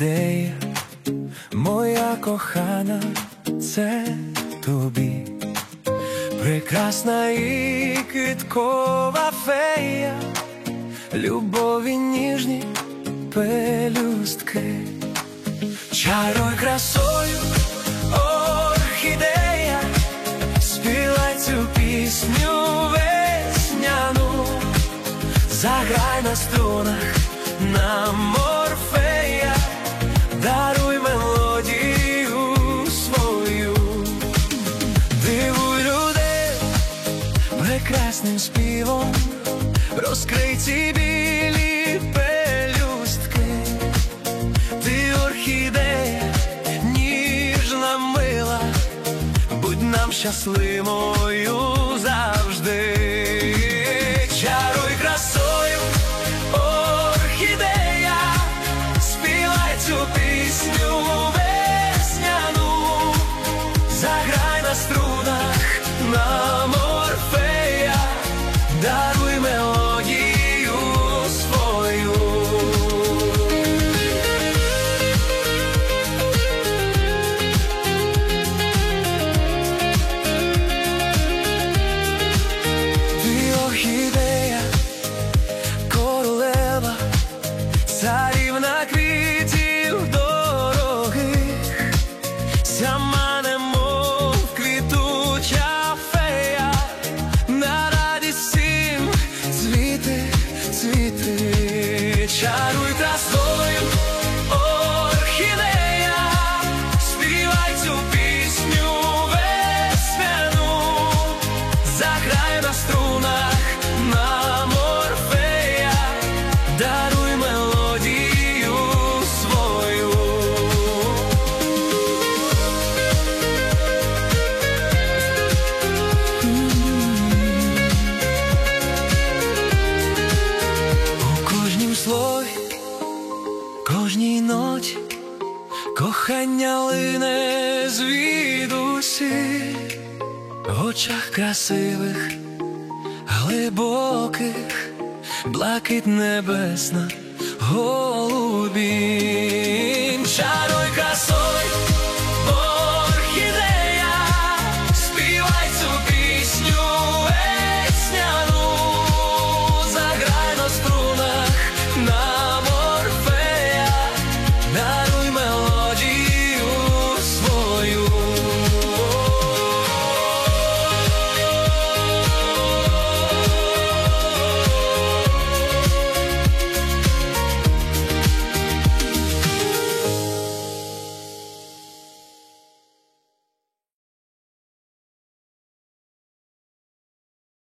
орхідея, моя кохана, це тобі. Прекрасна і квіткова фея, любові ніжні пелюстки. Чаруй красою, орхідея, співай цю пісню весняну, заграй на струнах на морфея, даруй мелодію свою. Дивуй людей прекрасним співом, розкрий ці білі пелюстки. Ти орхідея, ніжна, мила, будь нам щасливою завжди. Чаруй красою, орхідея, співай цю пісню весняну, заграй на струнах на морфея, даруй мелодію свою. Ти орхідея, королева, царівна квітів дорогих, сама немов квітуча фея, на радість всім цвіти, цвіти. Чаруй красою, орхідея, співай цю пісню весняну, заграй на струнах на морфея, даруй мелодію свою. У кожнім слові, кожній ноті кохання лине звідусіль, в очах красивих, глибоких, блакить небесна, голубінь. Чаруй красою,